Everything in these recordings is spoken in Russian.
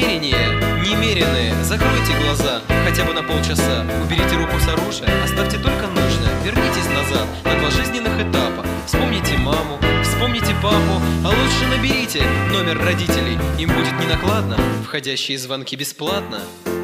намерения немеренные. Закройте глаза хотя бы на полчаса. Уберите руку с оружия, оставьте только нужное. Вернитесь назад на 2 жизненных этапа. Вспомните маму, вспомните папу, а лучше наберите номер родителей. Им будет не накладно, входящие звонки бесплатно.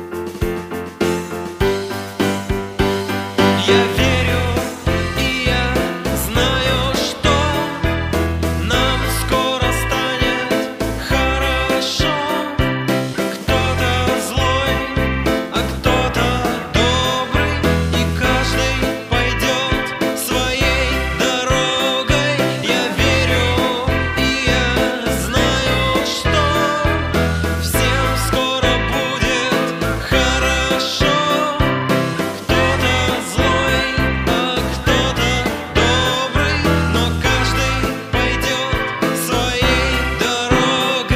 Я верю, и я знаю, что нам скоро станет хорошо. Кто-то злой, а кто-то добрый, и каждый пойдет своей дорогой. Я верю, и я знаю, что всем скоро будет хорошо. Кто-то злой, а кто-то добрый, но каждый пойдет своей дорогой.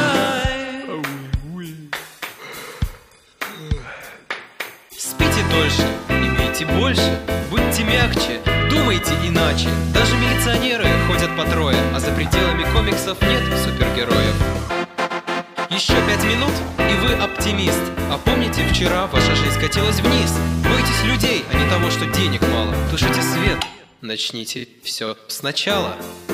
Спите дольше, имейте больше, будьте мягче, думайте иначе. Даже милиционеры ходят по трое, а за пределами комиксов нет супергероев. Еще 5 минут, и вы оптимист. А помните, вчера ваша жизнь катилась вниз. Бойтесь людей, а не того, что денег мало. Тушите свет, начните все сначала.